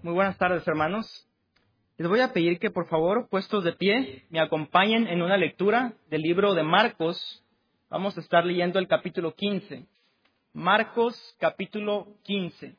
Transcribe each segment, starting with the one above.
Muy buenas tardes, hermanos. Les voy a pedir que, por favor, puestos de pie, me acompañen en una lectura del libro de Marcos. Vamos a estar leyendo el capítulo 15. Marcos, capítulo 15.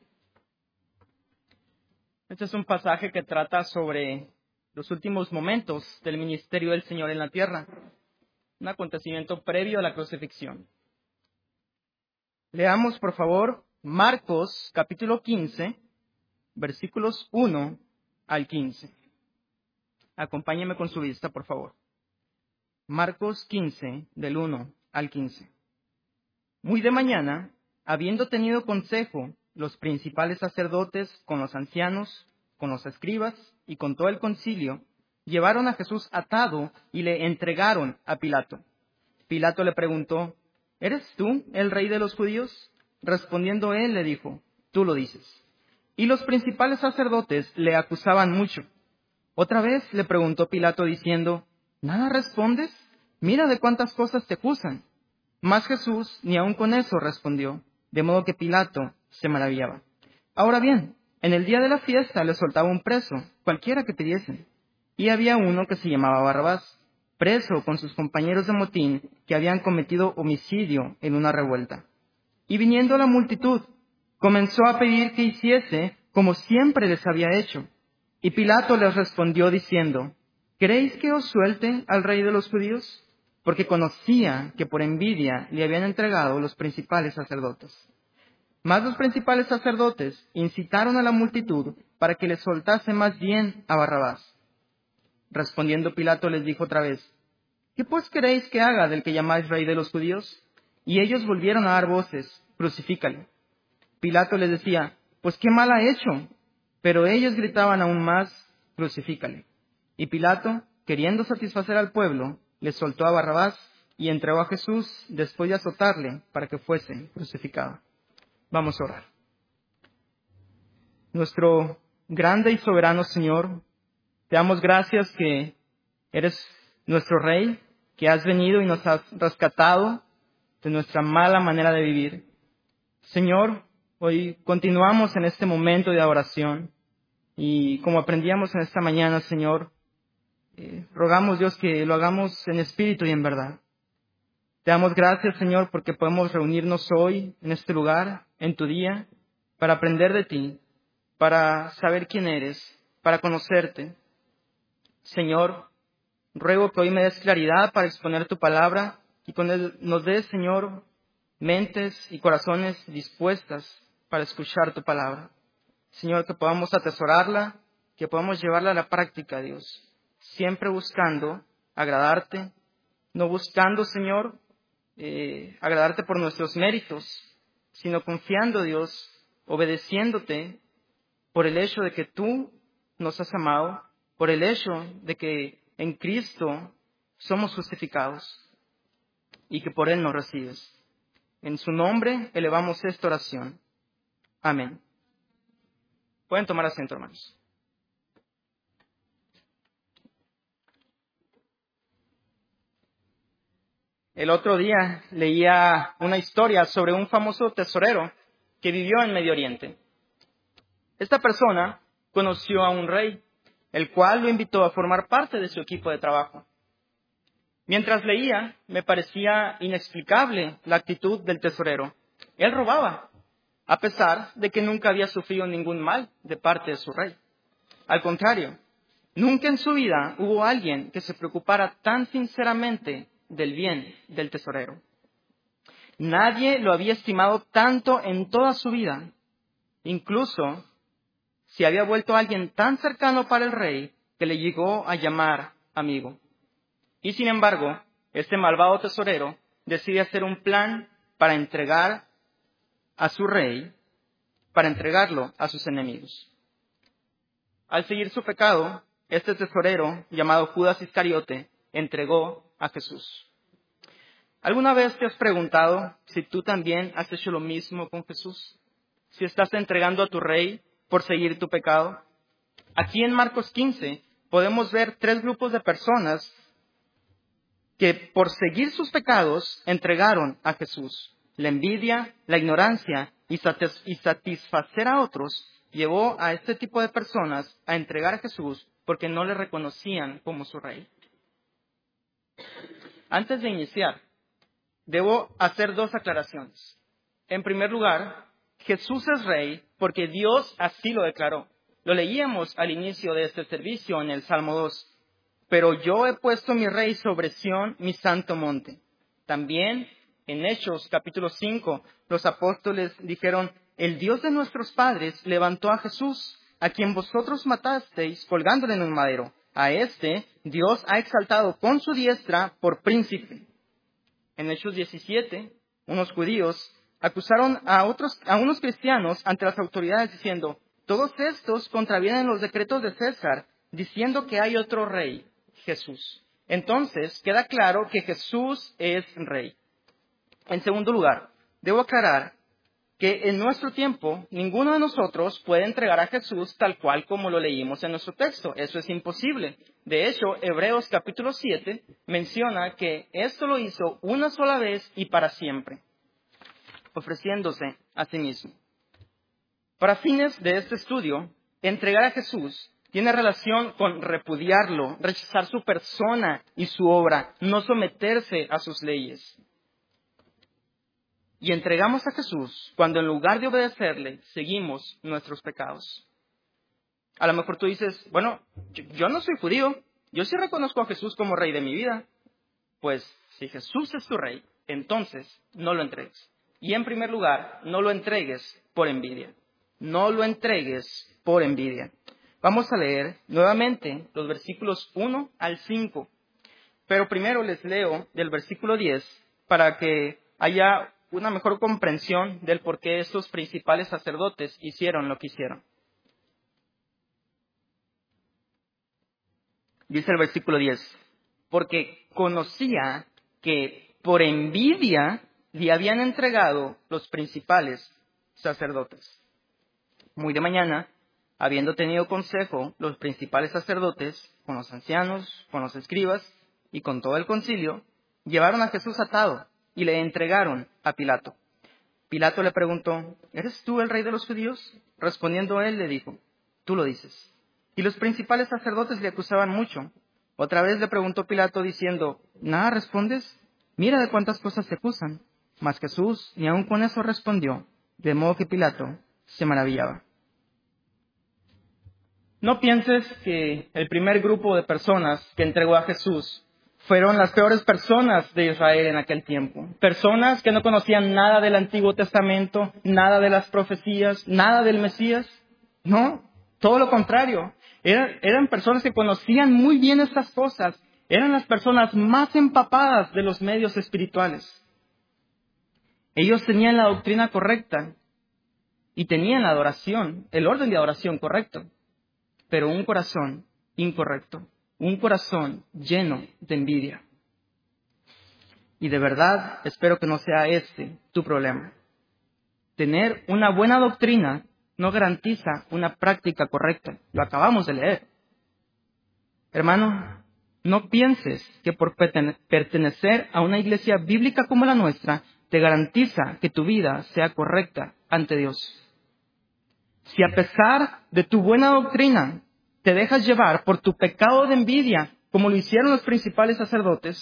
Este es un pasaje que trata sobre los últimos momentos del ministerio del Señor en la tierra, un acontecimiento previo a la crucifixión. Leamos, por favor, Marcos, capítulo 15, versículos 1 al 15. Acompáñeme con su vista, por favor. Marcos 15, del 1 al 15. Muy de mañana, habiendo tenido consejo los principales sacerdotes con los ancianos, con los escribas y con todo el concilio, llevaron a Jesús atado y le entregaron a Pilato. Pilato le preguntó: ¿Eres tú el rey de los judíos? Respondiendo él, le dijo: Tú lo dices. Y los principales sacerdotes le acusaban mucho. Otra vez le preguntó Pilato diciendo: ¿Nada respondes? Mira de cuántas cosas te acusan. Mas Jesús ni aun con eso respondió, de modo que Pilato se maravillaba. Ahora bien, en el día de la fiesta le soltaba un preso, cualquiera que pidiesen. Y había uno que se llamaba Barrabás, preso con sus compañeros de motín que habían cometido homicidio en una revuelta. Y viniendo la multitud, comenzó a pedir que hiciese como siempre les había hecho. Y Pilato les respondió diciendo: ¿Queréis que os suelte al rey de los judíos? Porque conocía que por envidia le habían entregado los principales sacerdotes. Mas los principales sacerdotes incitaron a la multitud para que le soltase más bien a Barrabás. Respondiendo Pilato les dijo otra vez: ¿Qué pues queréis que haga del que llamáis rey de los judíos? Y ellos volvieron a dar voces: Crucifícale. Pilato les decía: Pues qué mal ha hecho. Pero ellos gritaban aún más: Crucifícale. Y Pilato, queriendo satisfacer al pueblo, le soltó a Barrabás y entregó a Jesús después de azotarle para que fuese crucificado. Vamos a orar. Nuestro grande y soberano Señor, te damos gracias que eres nuestro Rey, que has venido y nos has rescatado de nuestra mala manera de vivir. Señor, hoy continuamos en este momento de adoración y como aprendíamos en esta mañana, Señor, rogamos, Dios, que lo hagamos en espíritu y en verdad. Te damos gracias, Señor, porque podemos reunirnos hoy en este lugar, en tu día, para aprender de ti, para saber quién eres, para conocerte. Señor, ruego que hoy me des claridad para exponer tu palabra y nos des, Señor, mentes y corazones dispuestas para escuchar tu palabra. Señor, que podamos atesorarla, que podamos llevarla a la práctica, Dios, siempre buscando agradarte, no buscando, Señor, agradarte por nuestros méritos, sino confiando, Dios, obedeciéndote por el hecho de que tú nos has amado, por el hecho de que en Cristo somos justificados y que por Él nos recibes. En su nombre elevamos esta oración. Amén. Pueden tomar asiento, hermanos. El otro día leía una historia sobre un famoso tesorero que vivió en Medio Oriente. Esta persona conoció a un rey, el cual lo invitó a formar parte de su equipo de trabajo. Mientras leía, me parecía inexplicable la actitud del tesorero. Él robaba, a pesar de que nunca había sufrido ningún mal de parte de su rey. Al contrario, nunca en su vida hubo alguien que se preocupara tan sinceramente del bien del tesorero. Nadie lo había estimado tanto en toda su vida. Incluso se había vuelto alguien tan cercano para el rey que le llegó a llamar amigo. Y sin embargo, este malvado tesorero decide hacer un plan para entregar a su rey, para entregarlo a sus enemigos. Al seguir su pecado, este tesorero, llamado Judas Iscariote, entregó a Jesús. ¿Alguna vez te has preguntado si tú también has hecho lo mismo con Jesús? Si estás entregando a tu rey por seguir tu pecado. Aquí en Marcos 15 podemos ver 3 grupos de personas que por seguir sus pecados entregaron a Jesús. La envidia, la ignorancia y satisfacer a otros llevó a este tipo de personas a entregar a Jesús porque no le reconocían como su rey. Antes de iniciar, debo hacer dos aclaraciones. En primer lugar, Jesús es rey porque Dios así lo declaró. Lo leíamos al inicio de este servicio en el Salmo 2. Pero yo he puesto mi rey sobre Sión, mi santo monte. También en Hechos capítulo 5, los apóstoles dijeron, el Dios de nuestros padres levantó a Jesús, a quien vosotros matasteis colgándole en un madero. A este Dios ha exaltado con su diestra por príncipe. En Hechos 17, unos judíos acusaron a unos cristianos ante las autoridades diciendo, todos estos contravienen los decretos de César, diciendo que hay otro rey, Jesús. Entonces, queda claro que Jesús es rey. En segundo lugar, debo aclarar que en nuestro tiempo ninguno de nosotros puede entregar a Jesús tal cual como lo leímos en nuestro texto. Eso es imposible. De hecho, Hebreos capítulo 7 menciona que esto lo hizo una sola vez y para siempre, ofreciéndose a sí mismo. Para fines de este estudio, entregar a Jesús tiene relación con repudiarlo, rechazar su persona y su obra, no someterse a sus leyes. Y entregamos a Jesús cuando en lugar de obedecerle, seguimos nuestros pecados. A lo mejor tú dices, bueno, yo no soy judío, yo sí reconozco a Jesús como rey de mi vida. Pues si Jesús es tu rey, entonces no lo entregues. Y en primer lugar, no lo entregues por envidia. No lo entregues por envidia. Vamos a leer nuevamente los versículos 1 al 5. Pero primero les leo del versículo 10 para que haya una mejor comprensión del por qué estos principales sacerdotes hicieron lo que hicieron. Dice el versículo 10, porque conocía que por envidia le habían entregado los principales sacerdotes. Muy de mañana, habiendo tenido consejo los principales sacerdotes con los ancianos, con los escribas y con todo el concilio, llevaron a Jesús atado y le entregaron a Pilato. Pilato le preguntó, ¿eres tú el rey de los judíos? Respondiendo él, le dijo, tú lo dices. Y los principales sacerdotes le acusaban mucho. Otra vez le preguntó Pilato diciendo, ¿nada respondes? Mira de cuántas cosas te acusan. Mas Jesús ni aun con eso respondió, de modo que Pilato se maravillaba. No pienses que el primer grupo de personas que entregó a Jesús fueron las peores personas de Israel en aquel tiempo. Personas que no conocían nada del Antiguo Testamento, nada de las profecías, nada del Mesías. No, todo lo contrario. Eran personas que conocían muy bien estas cosas. Eran las personas más empapadas de los medios espirituales. Ellos tenían la doctrina correcta y tenían la adoración, el orden de adoración correcto, pero un corazón incorrecto, un corazón lleno de envidia. Y de verdad espero que no sea este tu problema. Tener una buena doctrina no garantiza una práctica correcta. Lo acabamos de leer. Hermano, no pienses que por pertenecer a una iglesia bíblica como la nuestra te garantiza que tu vida sea correcta ante Dios. Si a pesar de tu buena doctrina te dejas llevar por tu pecado de envidia, como lo hicieron los principales sacerdotes,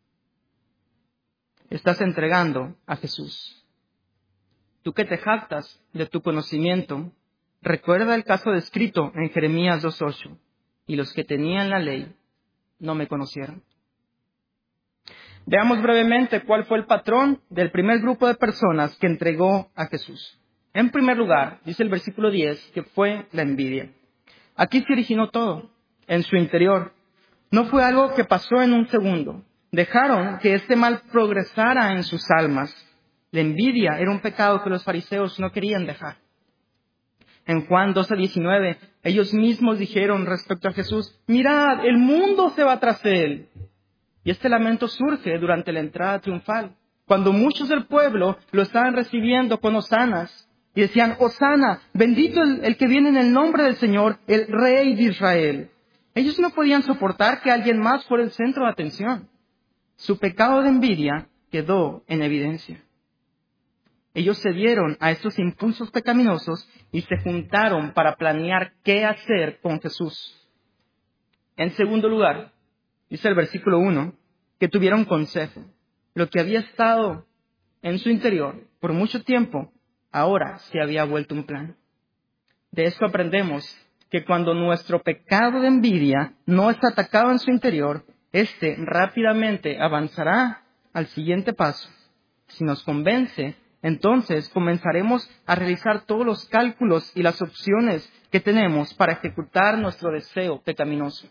estás entregando a Jesús. Tú que te jactas de tu conocimiento, recuerda el caso descrito en Jeremías 2:8. Y los que tenían la ley no me conocieron. Veamos brevemente cuál fue el patrón del primer grupo de personas que entregó a Jesús. En primer lugar, dice el versículo 10, que fue la envidia. Aquí se originó todo, en su interior. No fue algo que pasó en un segundo. Dejaron que este mal progresara en sus almas. La envidia era un pecado que los fariseos no querían dejar. En Juan 12:19, ellos mismos dijeron respecto a Jesús, mirad, el mundo se va tras él. Y este lamento surge durante la entrada triunfal, cuando muchos del pueblo lo estaban recibiendo con hosanas y decían, Hosana, bendito el que viene en el nombre del Señor, el Rey de Israel. Ellos no podían soportar que alguien más fuera el centro de atención. Su pecado de envidia quedó en evidencia. Ellos cedieron a estos impulsos pecaminosos y se juntaron para planear qué hacer con Jesús. En segundo lugar, dice el versículo 1, que tuvieron consejo. Lo que había estado en su interior por mucho tiempo, ahora se había vuelto un plan. De esto aprendemos que cuando nuestro pecado de envidia no es atacado en su interior, éste rápidamente avanzará al siguiente paso. Si nos convence, entonces comenzaremos a realizar todos los cálculos y las opciones que tenemos para ejecutar nuestro deseo pecaminoso.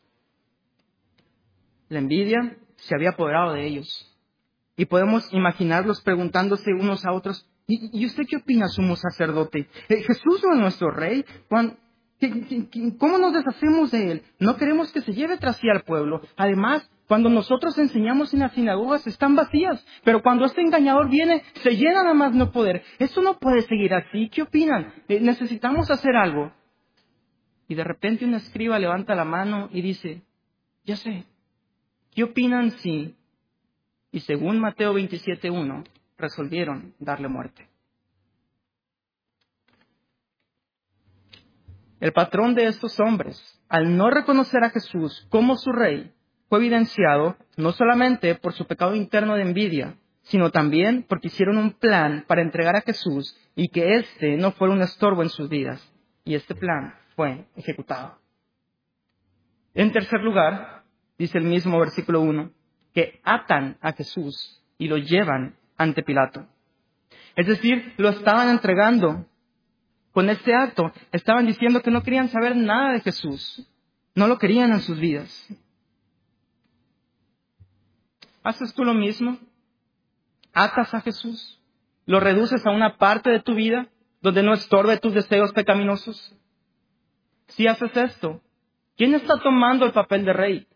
La envidia se había apoderado de ellos. Y podemos imaginarlos preguntándose unos a otros, ¿y usted qué opina, sumo sacerdote? ¿Jesús no es nuestro rey? ¿Cómo nos deshacemos de él? No queremos que se lleve tras sí al pueblo. Además, cuando nosotros enseñamos en las sinagogas están vacías, pero cuando este engañador viene, se llenan a más no poder. Esto no puede seguir así. ¿Qué opinan? Necesitamos hacer algo. Y de repente un escriba levanta la mano y dice, ya sé, ¿qué opinan si? Y según Mateo 27:1, resolvieron darle muerte. El patrón de estos hombres, al no reconocer a Jesús como su rey, fue evidenciado no solamente por su pecado interno de envidia, sino también porque hicieron un plan para entregar a Jesús y que éste no fuera un estorbo en sus vidas. Y este plan fue ejecutado. En tercer lugar, dice el mismo versículo 1, que atan a Jesús y lo llevan ante Pilato. Es decir, lo estaban entregando. Con este acto estaban diciendo que no querían saber nada de Jesús. No lo querían en sus vidas. ¿Haces tú lo mismo? ¿Atas a Jesús? ¿Lo reduces a una parte de tu vida donde no estorbe tus deseos pecaminosos? Si haces esto, ¿quién está tomando el papel de rey?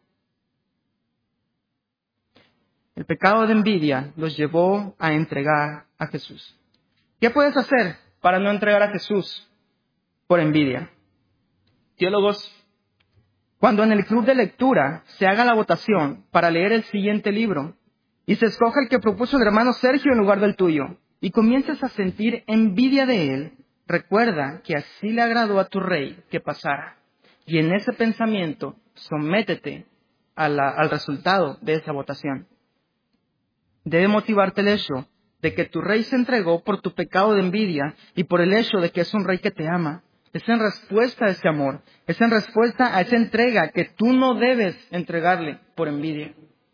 El pecado de envidia los llevó a entregar a Jesús. ¿Qué puedes hacer para no entregar a Jesús por envidia? Teólogos, cuando en el club de lectura se haga la votación para leer el siguiente libro y se escoja el que propuso el hermano Sergio en lugar del tuyo y comiences a sentir envidia de él, recuerda que así le agradó a tu rey que pasara. Y en ese pensamiento, sométete al resultado de esa votación. Debe motivarte el hecho de que tu rey se entregó por tu pecado de envidia y por el hecho de que es un rey que te ama. Es en respuesta a ese amor, es en respuesta a esa entrega que tú no debes entregarle por envidia.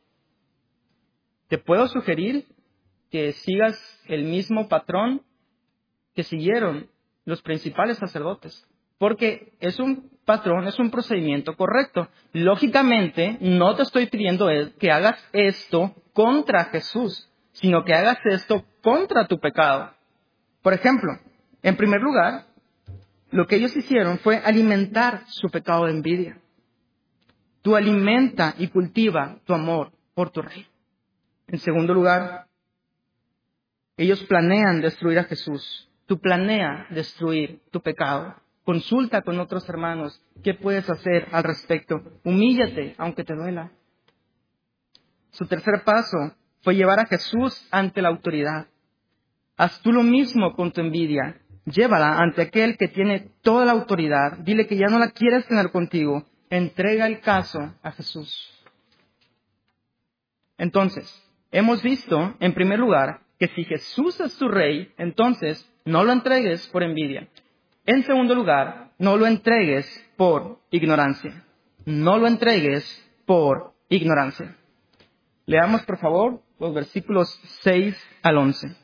Te puedo sugerir que sigas el mismo patrón que siguieron los principales sacerdotes, porque es un patrón, es un procedimiento correcto. Lógicamente, no te estoy pidiendo que hagas esto contra Jesús, sino que hagas esto contra tu pecado. Por ejemplo, en primer lugar, lo que ellos hicieron fue alimentar su pecado de envidia. Tú alimenta y cultiva tu amor por tu rey. En segundo lugar, ellos planean destruir a Jesús. Tú planea destruir tu pecado. Consulta con otros hermanos qué puedes hacer al respecto. Humíllate, aunque te duela. Su tercer paso fue llevar a Jesús ante la autoridad. Haz tú lo mismo con tu envidia. Llévala ante aquel que tiene toda la autoridad. Dile que ya no la quieres tener contigo. Entrega el caso a Jesús. Entonces, hemos visto, en primer lugar, que si Jesús es tu rey, entonces no lo entregues por envidia. En segundo lugar, no lo entregues por ignorancia. No lo entregues por ignorancia. Leamos, por favor, los versículos 6 al 11.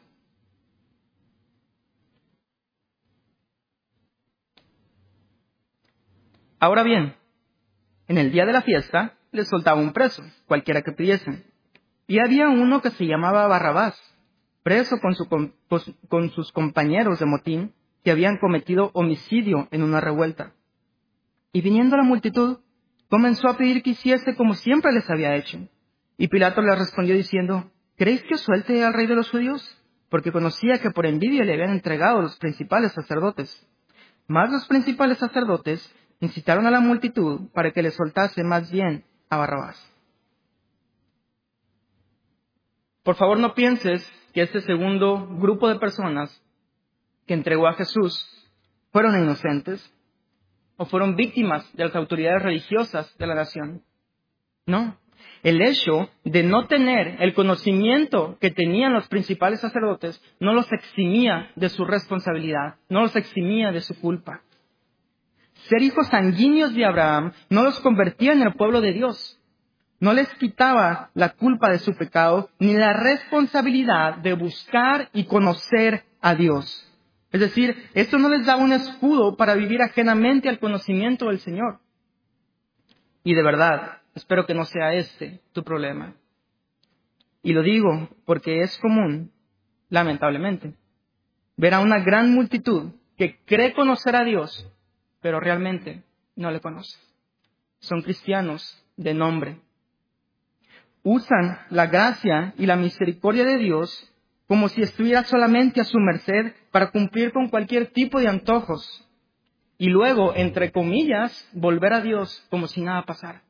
Ahora bien, en el día de la fiesta les soltaba un preso, cualquiera que pidiesen. Y había uno que se llamaba Barrabás, preso con sus compañeros de motín, que habían cometido homicidio en una revuelta. Y viniendo la multitud, comenzó a pedir que hiciese como siempre les había hecho. Y Pilato les respondió diciendo, ¿queréis que os suelte al rey de los judíos? Porque conocía que por envidia le habían entregado los principales sacerdotes. Mas los principales sacerdotes incitaron a la multitud para que le soltase más bien a Barrabás. Por favor, no pienses que este segundo grupo de personas que entregó a Jesús fueron inocentes o fueron víctimas de las autoridades religiosas de la nación. No. El hecho de no tener el conocimiento que tenían los principales sacerdotes no los eximía de su responsabilidad, no los eximía de su culpa. Ser hijos sanguíneos de Abraham no los convertía en el pueblo de Dios. No les quitaba la culpa de su pecado ni la responsabilidad de buscar y conocer a Dios. Es decir, esto no les daba un escudo para vivir ajenamente al conocimiento del Señor. Y de verdad, espero que no sea este tu problema. Y lo digo porque es común, lamentablemente, ver a una gran multitud que cree conocer a Dios, pero realmente no le conoce. Son cristianos de nombre. Usan la gracia y la misericordia de Dios como si estuviera solamente a su merced para cumplir con cualquier tipo de antojos. Y luego, entre comillas, volver a Dios como si nada pasara.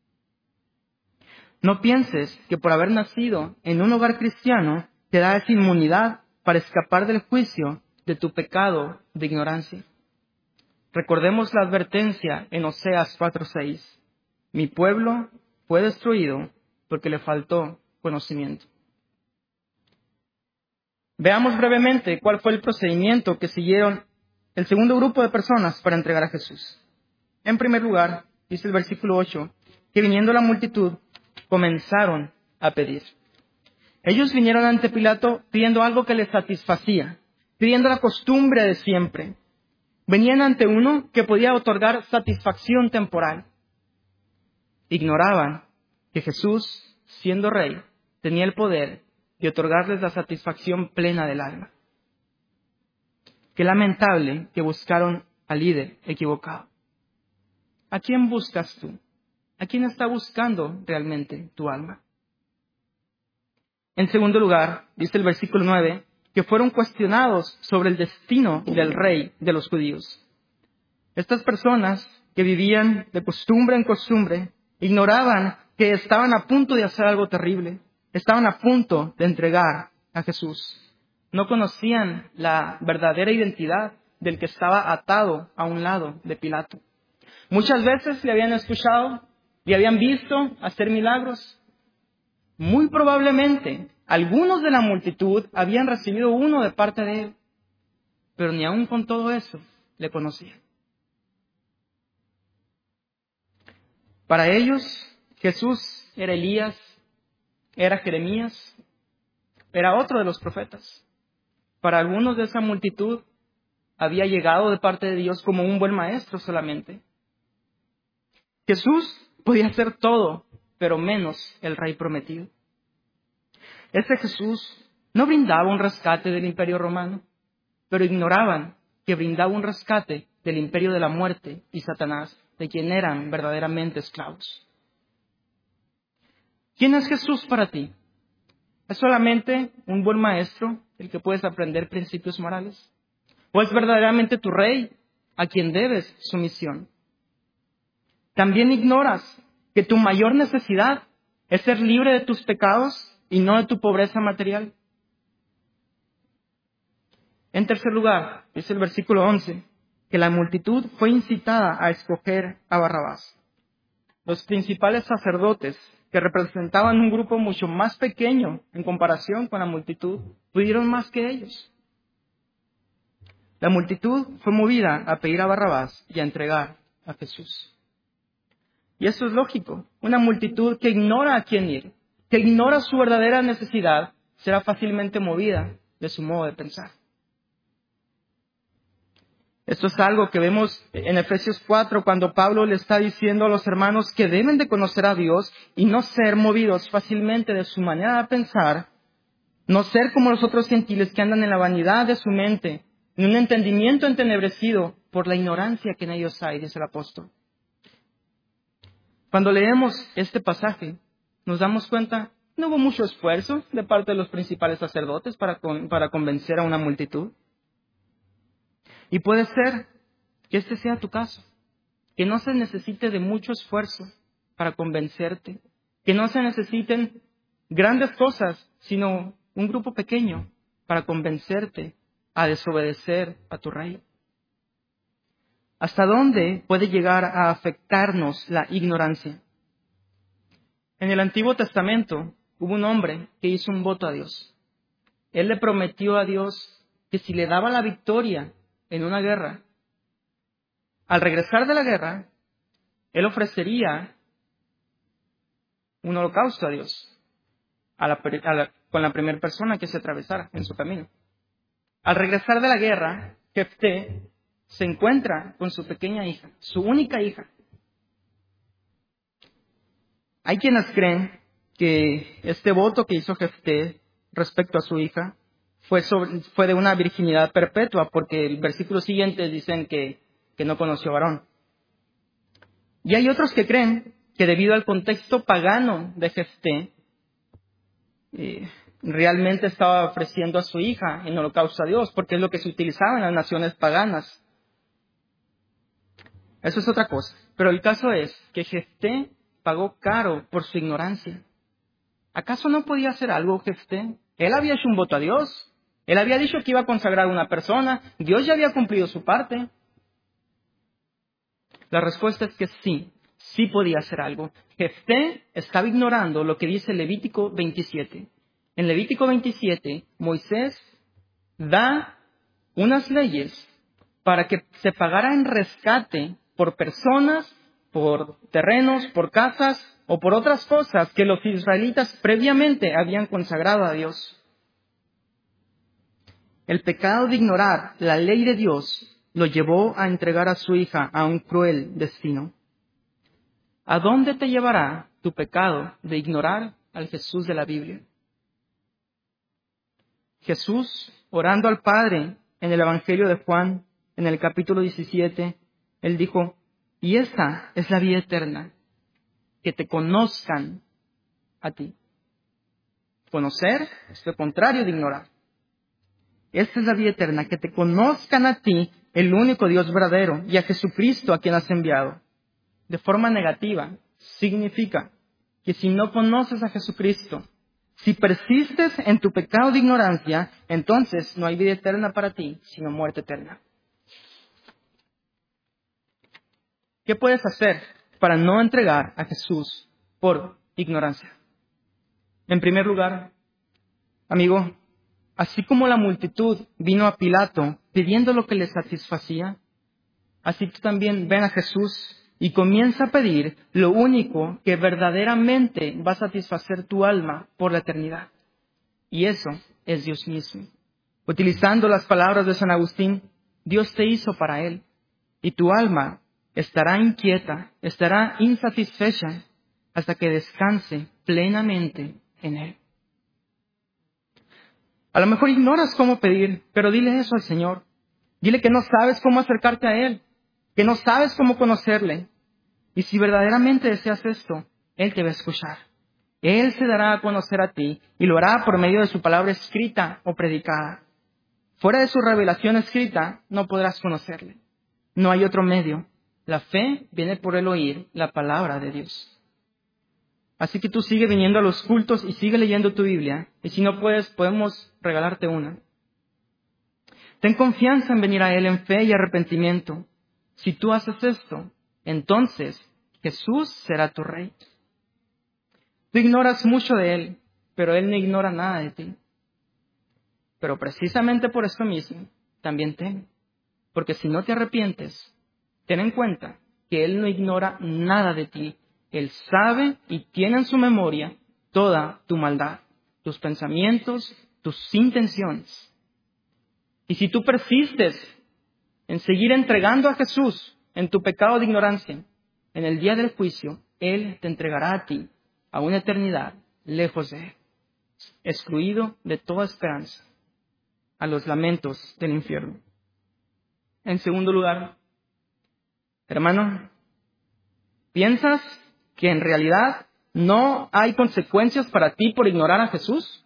No pienses que por haber nacido en un hogar cristiano te da esa inmunidad para escapar del juicio de tu pecado de ignorancia. Recordemos la advertencia en Oseas 4:6. Mi pueblo fue destruido porque le faltó conocimiento. Veamos brevemente cuál fue el procedimiento que siguieron el segundo grupo de personas para entregar a Jesús. En primer lugar, dice el versículo 8, que viniendo la multitud, comenzaron a pedir. Ellos vinieron ante Pilato pidiendo algo que les satisfacía, pidiendo la costumbre de siempre. Venían ante uno que podía otorgar satisfacción temporal. Ignoraban que Jesús, siendo rey, tenía el poder de otorgarles la satisfacción plena del alma. Qué lamentable que buscaron al líder equivocado. ¿A quién buscas tú? ¿A quién está buscando realmente tu alma? En segundo lugar, dice el versículo 9, que fueron cuestionados sobre el destino del rey de los judíos. Estas personas que vivían de costumbre en costumbre, ignoraban que estaban a punto de hacer algo terrible, estaban a punto de entregar a Jesús. No conocían la verdadera identidad del que estaba atado a un lado de Pilato. Muchas veces le habían escuchado, le habían visto hacer milagros. Muy probablemente, algunos de la multitud habían recibido uno de parte de él, pero ni aun con todo eso le conocían. Para ellos, Jesús era Elías, era Jeremías, era otro de los profetas. Para algunos de esa multitud, había llegado de parte de Dios como un buen maestro solamente. Jesús podía hacer todo, pero menos el rey prometido. Ese Jesús no brindaba un rescate del imperio romano, pero ignoraban que brindaba un rescate del imperio de la muerte y Satanás, de quien eran verdaderamente esclavos. ¿Quién es Jesús para ti? ¿Es solamente un buen maestro del que puedes aprender principios morales? ¿O es verdaderamente tu rey a quien debes sumisión? ¿También ignoras que tu mayor necesidad es ser libre de tus pecados y no de tu pobreza material? En tercer lugar, dice el versículo 11, que la multitud fue incitada a escoger a Barrabás. Los principales sacerdotes, que representaban un grupo mucho más pequeño en comparación con la multitud, pudieron más que ellos. La multitud fue movida a pedir a Barrabás y a entregar a Jesús. Y eso es lógico. Una multitud que ignora a quién ir, que ignora su verdadera necesidad, será fácilmente movida de su modo de pensar. Esto es algo que vemos en Efesios 4, cuando Pablo le está diciendo a los hermanos que deben de conocer a Dios y no ser movidos fácilmente de su manera de pensar, no ser como los otros gentiles que andan en la vanidad de su mente, en un entendimiento entenebrecido por la ignorancia que en ellos hay, dice el apóstol. Cuando leemos este pasaje, nos damos cuenta, no hubo mucho esfuerzo de parte de los principales sacerdotes para convencer a una multitud. Y puede ser que este sea tu caso, que no se necesite de mucho esfuerzo para convencerte, que no se necesiten grandes cosas, sino un grupo pequeño para convencerte a desobedecer a tu rey. ¿Hasta dónde puede llegar a afectarnos la ignorancia? En el Antiguo Testamento hubo un hombre que hizo un voto a Dios. Él le prometió a Dios que si le daba la victoria en una guerra, al regresar de la guerra, él ofrecería un holocausto a Dios con la primera persona que se atravesara en su camino. Al regresar de la guerra, Jefté se encuentra con su pequeña hija, su única hija. Hay quienes creen que este voto que hizo Jefté respecto a su hija fue de una virginidad perpetua, porque el versículo siguiente dicen que no conoció varón. Y hay otros que creen que debido al contexto pagano de Jefté, realmente estaba ofreciendo a su hija en holocausto a Dios, porque es lo que se utilizaba en las naciones paganas. Eso es otra cosa. Pero el caso es que Jefté pagó caro por su ignorancia. ¿Acaso no podía hacer algo Jefté? Él había hecho un voto a Dios. Él había dicho que iba a consagrar a una persona. Dios ya había cumplido su parte. La respuesta es que sí podía hacer algo. Jefté estaba ignorando lo que dice Levítico 27. En Levítico 27, Moisés da unas leyes para que se pagara en rescate por personas, por terrenos, por casas o por otras cosas que los israelitas previamente habían consagrado a Dios. El pecado de ignorar la ley de Dios lo llevó a entregar a su hija a un cruel destino. ¿A dónde te llevará tu pecado de ignorar al Jesús de la Biblia? Jesús, orando al Padre en el Evangelio de Juan, en el capítulo 17, Él dijo, y esta es la vida eterna, que te conozcan a ti. Conocer es lo contrario de ignorar. Esta es la vida eterna, que te conozcan a ti, el único Dios verdadero, y a Jesucristo a quien has enviado. De forma negativa, significa que si no conoces a Jesucristo, si persistes en tu pecado de ignorancia, entonces no hay vida eterna para ti, sino muerte eterna. ¿Qué puedes hacer para no entregar a Jesús por ignorancia? En primer lugar, amigo, así como la multitud vino a Pilato pidiendo lo que le satisfacía, así tú también ven a Jesús y comienza a pedir lo único que verdaderamente va a satisfacer tu alma por la eternidad. Y eso es Dios mismo. Utilizando las palabras de San Agustín, Dios te hizo para Él. Y tu alma estará inquieta, estará insatisfecha hasta que descanse plenamente en Él. A lo mejor ignoras cómo pedir, pero dile eso al Señor. Dile que no sabes cómo acercarte a Él, que no sabes cómo conocerle. Y si verdaderamente deseas esto, Él te va a escuchar. Él se dará a conocer a ti y lo hará por medio de su palabra escrita o predicada. Fuera de su revelación escrita, no podrás conocerle. No hay otro medio. La fe viene por el oír la palabra de Dios. Así que tú sigue viniendo a los cultos y sigue leyendo tu Biblia. Y si no puedes, podemos regalarte una. Ten confianza en venir a Él en fe y arrepentimiento. Si tú haces esto, entonces Jesús será tu Rey. Tú ignoras mucho de Él, pero Él no ignora nada de ti. Pero precisamente por esto mismo, también teme. Porque si no te arrepientes, ten en cuenta que Él no ignora nada de ti. Él sabe y tiene en su memoria toda tu maldad, tus pensamientos, tus intenciones. Y si tú persistes en seguir entregando a Jesús en tu pecado de ignorancia, en el día del juicio, Él te entregará a ti a una eternidad lejos de Él, excluido de toda esperanza, a los lamentos del infierno. En segundo lugar, hermano, ¿piensas que en realidad no hay consecuencias para ti por ignorar a Jesús?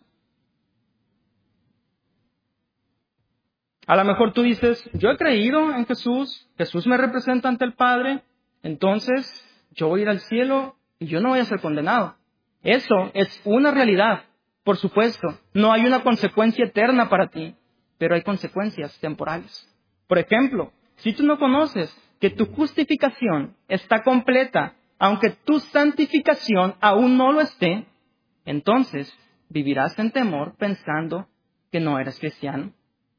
A lo mejor tú dices, yo he creído en Jesús, Jesús me representa ante el Padre, entonces yo voy a ir al cielo y yo no voy a ser condenado. Eso es una realidad, por supuesto. No hay una consecuencia eterna para ti, pero hay consecuencias temporales. Por ejemplo, si tú no conoces que tu justificación está completa, aunque tu santificación aún no lo esté, entonces vivirás en temor pensando que no eres cristiano.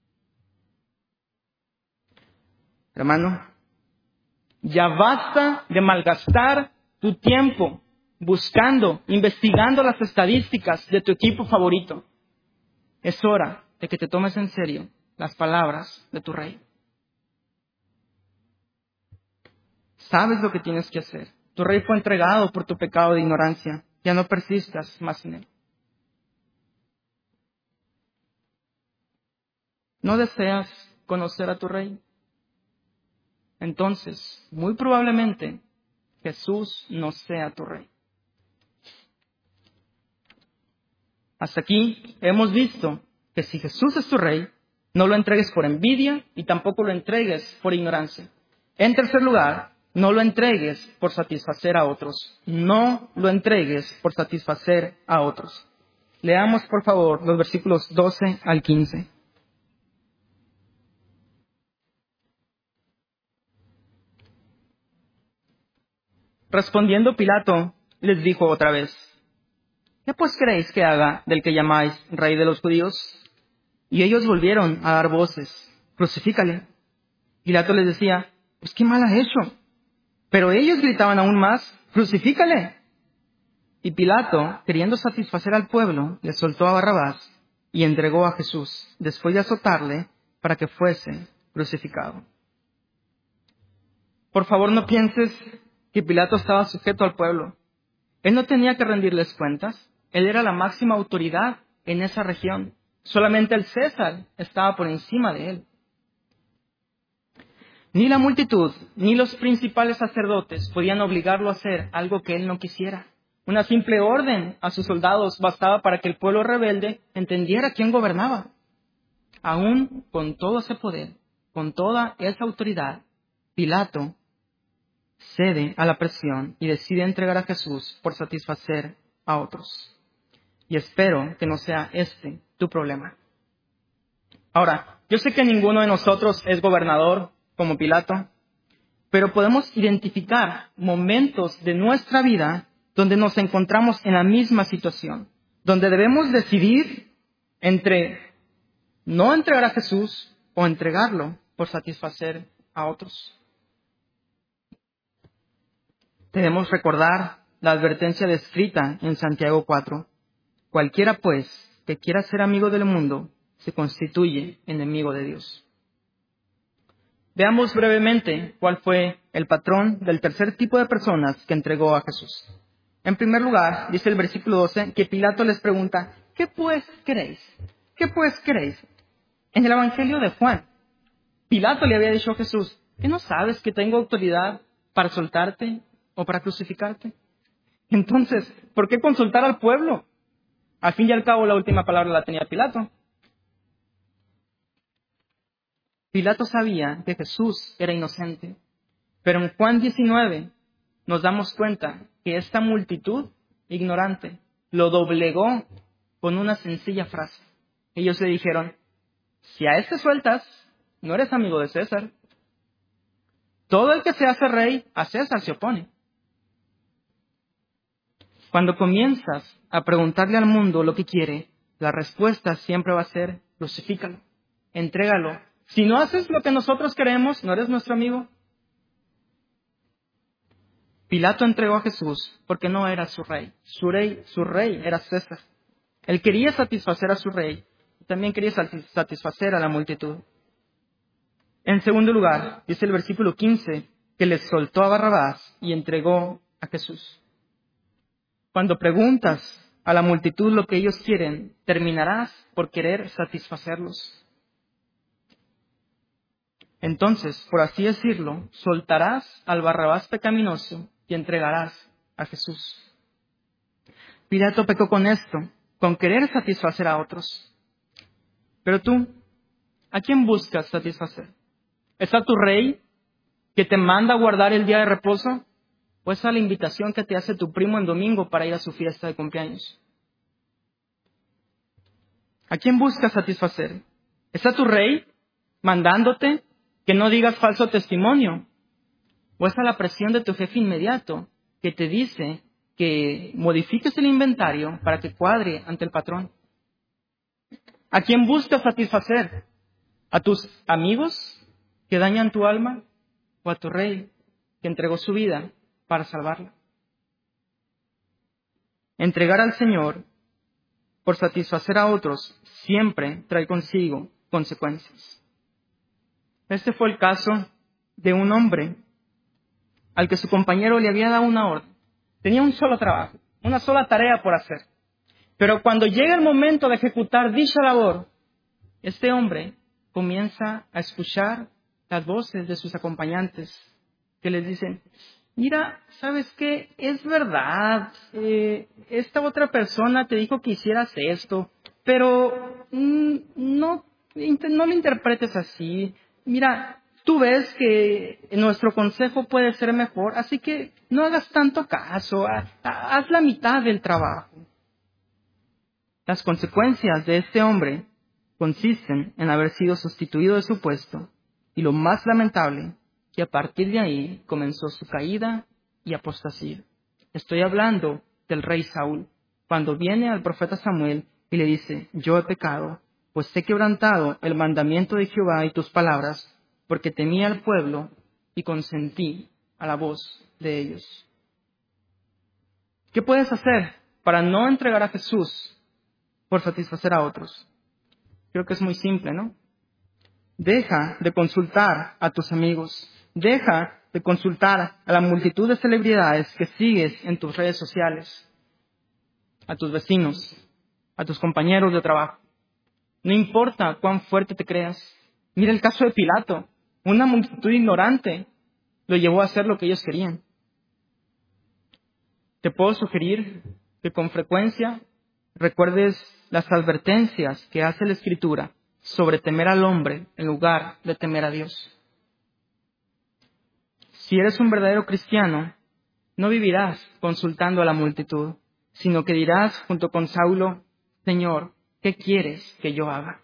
Hermano, ya basta de malgastar tu tiempo buscando, investigando las estadísticas de tu equipo favorito. Es hora de que te tomes en serio las palabras de tu rey. Sabes lo que tienes que hacer. Tu rey fue entregado por tu pecado de ignorancia. Ya no persistas más en él. ¿No deseas conocer a tu rey? Entonces, muy probablemente, Jesús no sea tu rey. Hasta aquí hemos visto que si Jesús es tu rey, no lo entregues por envidia y tampoco lo entregues por ignorancia. En tercer lugar, no lo entregues por satisfacer a otros. No lo entregues por satisfacer a otros. Leamos, por favor, los versículos 12 al 15. Respondiendo Pilato, les dijo otra vez: ¿qué pues queréis que haga del que llamáis rey de los judíos? Y ellos volvieron a dar voces: crucifícale. Pilato les decía: pues qué mal ha hecho. Pero ellos gritaban aún más: crucifícale. Y Pilato, queriendo satisfacer al pueblo, le soltó a Barrabás y entregó a Jesús, después de azotarle, para que fuese crucificado. Por favor, no pienses que Pilato estaba sujeto al pueblo. Él no tenía que rendirles cuentas. Él era la máxima autoridad en esa región. Solamente el César estaba por encima de él. Ni la multitud, ni los principales sacerdotes podían obligarlo a hacer algo que él no quisiera. Una simple orden a sus soldados bastaba para que el pueblo rebelde entendiera quién gobernaba. Aún con todo ese poder, con toda esa autoridad, Pilato cede a la presión y decide entregar a Jesús por satisfacer a otros. Y espero que no sea este tu problema. Ahora, yo sé que ninguno de nosotros es gobernador como Pilato, pero podemos identificar momentos de nuestra vida donde nos encontramos en la misma situación, donde debemos decidir entre no entregar a Jesús o entregarlo por satisfacer a otros. Debemos recordar la advertencia descrita en Santiago 4. Cualquiera, pues, que quiera ser amigo del mundo, se constituye enemigo de Dios. Veamos brevemente cuál fue el patrón del tercer tipo de personas que entregó a Jesús. En primer lugar, dice el versículo 12, que Pilato les pregunta: ¿qué pues queréis? ¿Qué pues queréis? En el Evangelio de Juan, Pilato le había dicho a Jesús: ¿qué no sabes que tengo autoridad para soltarte o para crucificarte? Entonces, ¿por qué consultar al pueblo? Al fin y al cabo, la última palabra la tenía Pilato. Pilato sabía que Jesús era inocente, pero en Juan 19 nos damos cuenta que esta multitud ignorante lo doblegó con una sencilla frase. Ellos le dijeron: si a este sueltas, no eres amigo de César. Todo el que se hace rey, a César se opone. Cuando comienzas a preguntarle al mundo lo que quiere, la respuesta siempre va a ser: crucifícalo, entrégalo. Si no haces lo que nosotros queremos, no eres nuestro amigo. Pilato entregó a Jesús porque no era su rey. Su rey era César. Él quería satisfacer a su rey y también quería satisfacer a la multitud. En segundo lugar, dice el versículo 15, que les soltó a Barrabás y entregó a Jesús. Cuando preguntas a la multitud lo que ellos quieren, terminarás por querer satisfacerlos. Entonces, por así decirlo, soltarás al Barrabás pecaminoso y entregarás a Jesús. Pilato pecó con esto, con querer satisfacer a otros. Pero tú, ¿a quién buscas satisfacer? ¿Está tu rey que te manda a guardar el día de reposo? ¿O esa es la invitación que te hace tu primo en domingo para ir a su fiesta de cumpleaños? ¿A quién buscas satisfacer? ¿Está tu rey mandándote que no digas falso testimonio? ¿O está la presión de tu jefe inmediato que te dice que modifiques el inventario para que cuadre ante el patrón? ¿A quién buscas satisfacer? ¿A tus amigos que dañan tu alma? ¿O a tu rey que entregó su vida para salvarla? Entregar al Señor por satisfacer a otros siempre trae consigo consecuencias. Este fue el caso de un hombre al que su compañero le había dado una orden. Tenía un solo trabajo, una sola tarea por hacer. Pero cuando llega el momento de ejecutar dicha labor, este hombre comienza a escuchar las voces de sus acompañantes que les dicen: mira, ¿sabes qué? Es verdad, esta otra persona te dijo que hicieras esto, pero no lo interpretes así. Mira, tú ves que nuestro consejo puede ser mejor, así que no hagas tanto caso, haz la mitad del trabajo. Las consecuencias de este hombre consisten en haber sido sustituido de su puesto, y lo más lamentable, que a partir de ahí comenzó su caída y apostasía. Estoy hablando del rey Saúl, cuando viene al profeta Samuel y le dice: yo he pecado, pues he quebrantado el mandamiento de Jehová y tus palabras, porque temía al pueblo y consentí a la voz de ellos. ¿Qué puedes hacer para no entregar a Jesús por satisfacer a otros? Creo que es muy simple, ¿no? Deja de consultar a tus amigos. Deja de consultar a la multitud de celebridades que sigues en tus redes sociales, a tus vecinos, a tus compañeros de trabajo. No importa cuán fuerte te creas. Mira el caso de Pilato. Una multitud ignorante lo llevó a hacer lo que ellos querían. Te puedo sugerir que con frecuencia recuerdes las advertencias que hace la Escritura sobre temer al hombre en lugar de temer a Dios. Si eres un verdadero cristiano, no vivirás consultando a la multitud, sino que dirás junto con Saulo: Señor, ¿qué quieres que yo haga?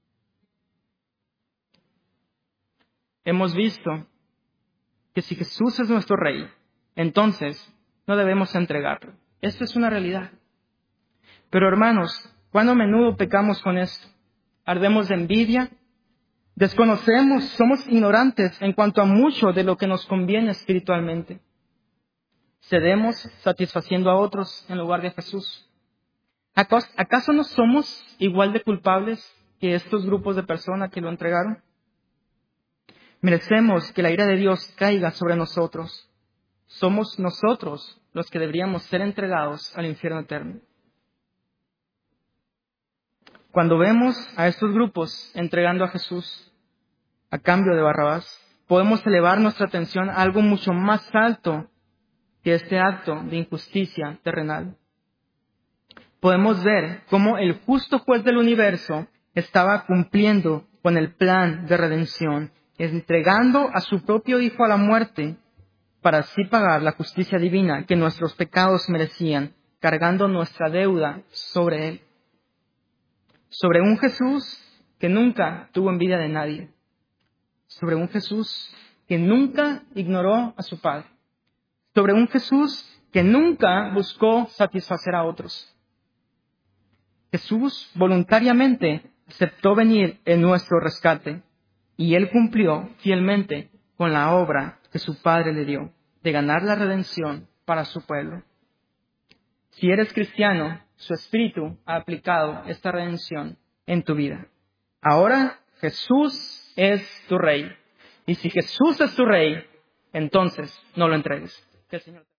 Hemos visto que si Jesús es nuestro Rey, entonces no debemos entregarlo. Esto es una realidad. Pero hermanos, ¿cuán a menudo pecamos con esto? ¿Ardemos de envidia? Desconocemos, somos ignorantes en cuanto a mucho de lo que nos conviene espiritualmente. Cedemos satisfaciendo a otros en lugar de Jesús. ¿Acaso no somos igual de culpables que estos grupos de personas que lo entregaron? Merecemos que la ira de Dios caiga sobre nosotros. Somos nosotros los que deberíamos ser entregados al infierno eterno. Cuando vemos a estos grupos entregando a Jesús a cambio de Barrabás, podemos elevar nuestra atención a algo mucho más alto que este acto de injusticia terrenal. Podemos ver cómo el justo juez del universo estaba cumpliendo con el plan de redención, entregando a su propio Hijo a la muerte para así pagar la justicia divina que nuestros pecados merecían, cargando nuestra deuda sobre Él. Sobre un Jesús que nunca tuvo envidia de nadie. Sobre un Jesús que nunca ignoró a su Padre. Sobre un Jesús que nunca buscó satisfacer a otros. Jesús voluntariamente aceptó venir en nuestro rescate y Él cumplió fielmente con la obra que su Padre le dio, de ganar la redención para su pueblo. Si eres cristiano, su Espíritu ha aplicado esta redención en tu vida. Ahora Jesús es tu Rey. Y si Jesús es tu Rey, entonces no lo entregues. Que el Señor